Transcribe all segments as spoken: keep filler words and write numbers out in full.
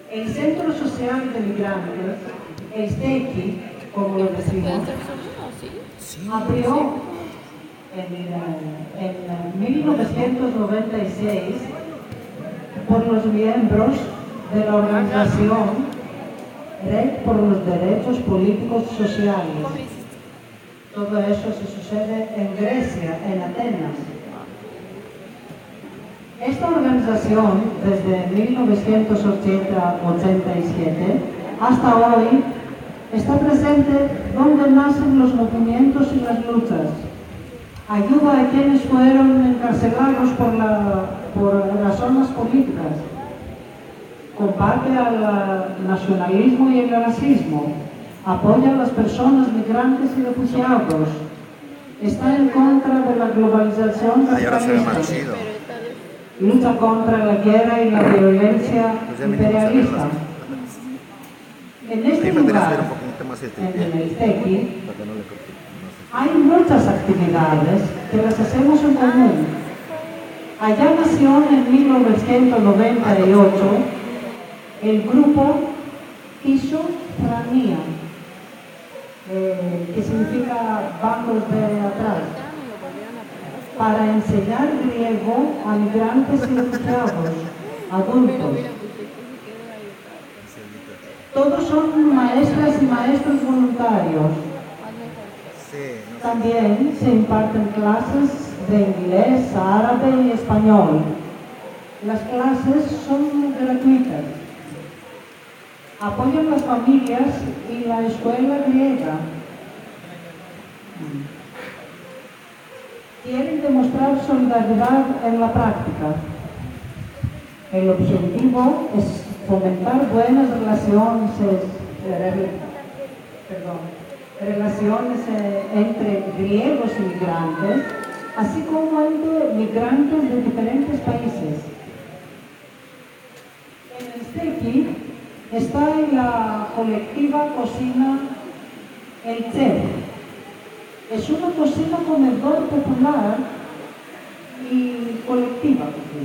El Centro Social de Migrantes, el STECI, como lo decimos, abrió en, en mil novecientos noventa y seis por los miembros de la organización Red por los Derechos Políticos y Sociales. Todo eso se sucede en Grecia, en Atenas. Esta organización, desde mil novecientos ochenta y siete hasta hoy, está presente donde nacen los movimientos y las luchas. Ayuda a quienes fueron encarcelados por, la, por razones políticas. Combate al nacionalismo y el racismo. Apoya a las personas migrantes y refugiados. Está en contra de la globalización capitalista. Lucha contra la guerra y la violencia imperialista. En este lugar, en el STECI, hay muchas actividades que las hacemos en común. Allá nació en mil novecientos noventa y ocho el grupo Schizofrenia, eh, que significa bancos de atrás, para enseñar griego a migrantes y refugiados, adultos. Todos son maestras y maestros voluntarios. También se imparten clases de inglés, árabe y español. Las clases son gratuitas. Apoyan las familias y la escuela griega. Quieren demostrar solidaridad en la práctica. El objetivo es fomentar buenas relaciones, eh, perdón, relaciones eh, entre griegos y migrantes, así como entre migrantes de diferentes países. En el STECI está la colectiva cocina El Chef. Es una cocina comedor popular y colectiva.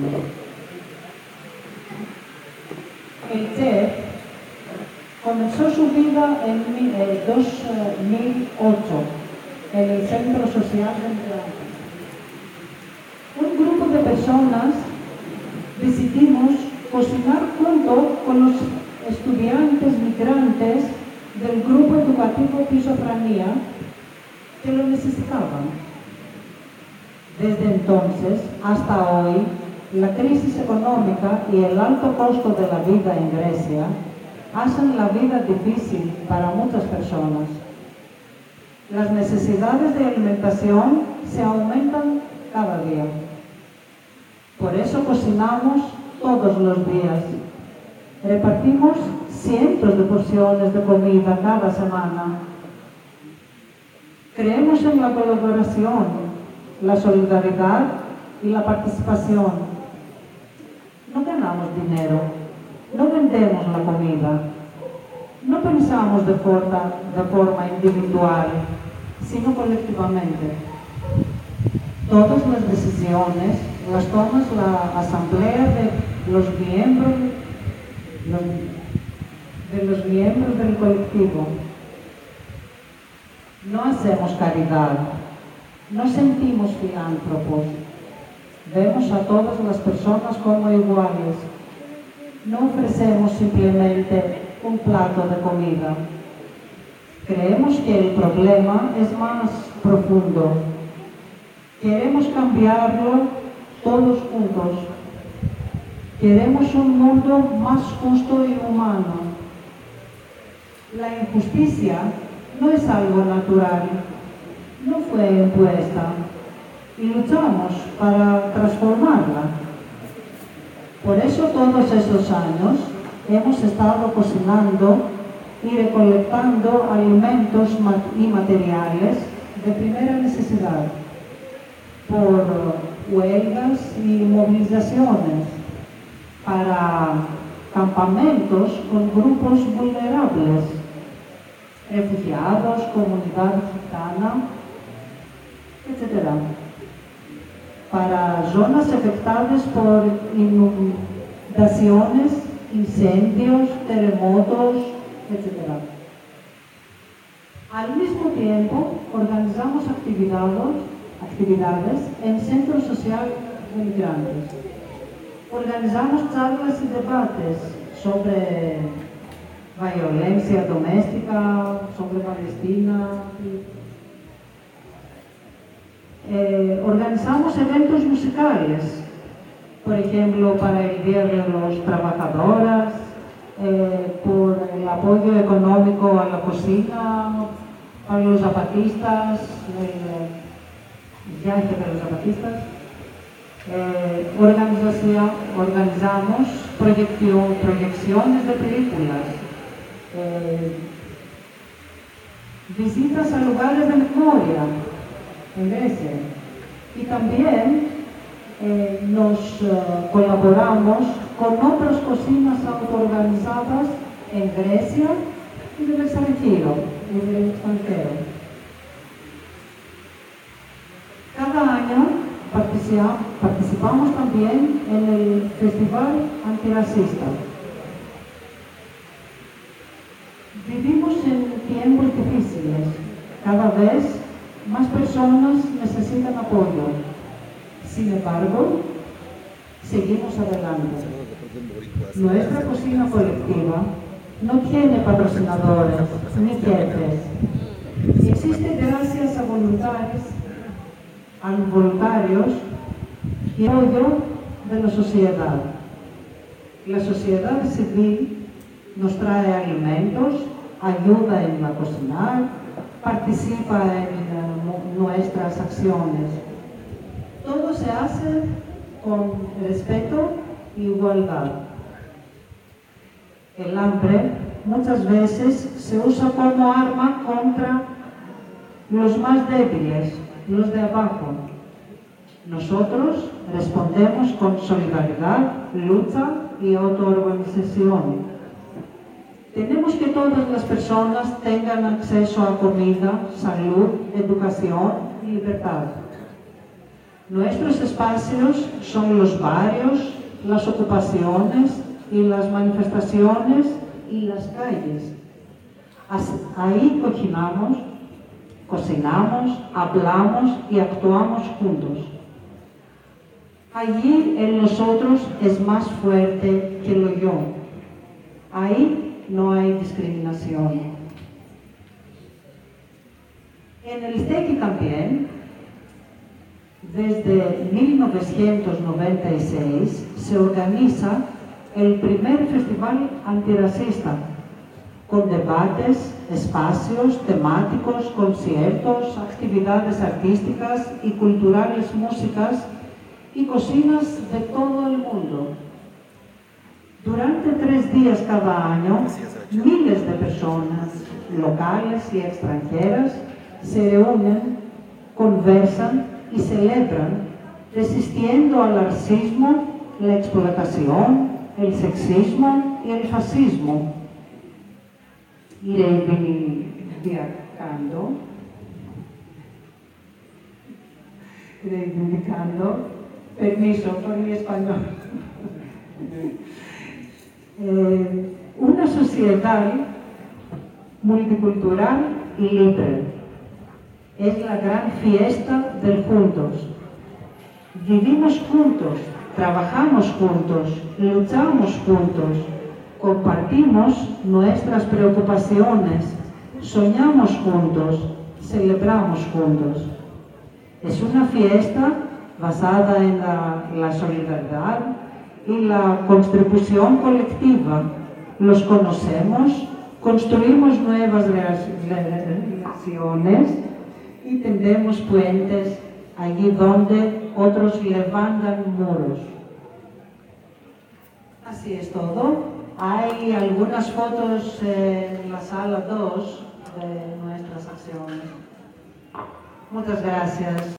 El Chef comenzó su vida en dos mil ocho en el Centro Social de Migrantes. Un grupo de personas decidimos cocinar junto con los estudiantes migrantes del grupo educativo Schizofrenia que lo necesitaban. Desde entonces hasta hoy, la crisis económica y el alto costo de la vida en Grecia hacen la vida difícil para muchas personas. Las necesidades de alimentación se aumentan cada día. Por eso cocinamos todos los días. Repartimos cientos de porciones de comida cada semana. Creemos en la colaboración, la solidaridad y la participación. No ganamos dinero, no vendemos la comida, no pensamos de forma, de forma individual, sino colectivamente. Todas las decisiones las toma la asamblea de los miembros, los, de los miembros del colectivo. No hacemos caridad, no sentimos filántropos, vemos a todas las personas como iguales. No ofrecemos simplemente un plato de comida. Creemos que el problema es más profundo. Queremos cambiarlo todos juntos. Queremos un mundo más justo y humano. La injusticia no es algo natural, no fue impuesta, y luchamos para transformarla. Por eso todos estos años hemos estado cocinando y recolectando alimentos y materiales de primera necesidad por huelgas y movilizaciones para campamentos con grupos vulnerables, refugiados, comunidad gitana, etcétera, para zonas afectadas por inundaciones incendios, terremotos, etcétera. Al mismo tiempo, organizamos actividades, actividades en centros sociales de migrantes. Organizamos charlas y debates sobre violencia doméstica, sobre Palestina. Eh, organizamos eventos musicales, por ejemplo, para el Día de los Trabajadoras, eh, por el apoyo económico a la cocina, para los zapatistas, el viaje de los zapatistas. Eh, organizamos proyección, proyecciones de películas, eh, visitas a lugares de memoria en Grecia, y también eh, nos uh, colaboramos con otras cocinas autoorganizadas en Grecia y del extranjero. Y del extranjero. Cada año participamos también en el Festival Antirracista. Vivimos en tiempos difíciles. Cada vez más personas necesitan apoyo. Sin embargo, seguimos adelante. Nuestra cocina colectiva no tiene patrocinadores ni jefes. Existe gracias a voluntarios, a voluntarios y apoyo de la sociedad. La sociedad civil nos trae alimentos, ayuda en la cocinar, participa en nuestras acciones. Todo se hace con respeto e igualdad. El hambre muchas veces se usa como arma contra los más débiles, los de abajo. Nosotros respondemos con solidaridad, lucha y autoorganización. Tenemos que todas las personas tengan acceso a comida, salud, educación y libertad. Nuestros espacios son los barrios, las ocupaciones y las manifestaciones y las calles. Ahí cocinamos, cocinamos, hablamos y actuamos juntos. Allí el nosotros es más fuerte que lo yo. Ahí no hay discriminación. En el Iztequi también, desde mil novecientos noventa y seis, se organiza el primer festival antirracista, con debates, espacios temáticos, conciertos, actividades artísticas y culturales, músicas y cocinas de todo el mundo. Durante tres días cada año, miles de personas, locales y extranjeras, se reúnen, conversan y celebran, resistiendo al racismo, la explotación, el sexismo y el fascismo. Y reivindicando, reivindicando, permiso por mi español, eh, una sociedad multicultural y libre. Es la gran fiesta del juntos. Vivimos juntos, trabajamos juntos, luchamos juntos, compartimos nuestras preocupaciones, soñamos juntos, celebramos juntos. Es una fiesta basada en la, la solidaridad y la contribución colectiva. Los conocemos, construimos nuevas relaciones y tendemos puentes allí donde otros levantan muros. Así es todo. Hay algunas fotos en la sala dos de nuestras acciones. Muchas gracias.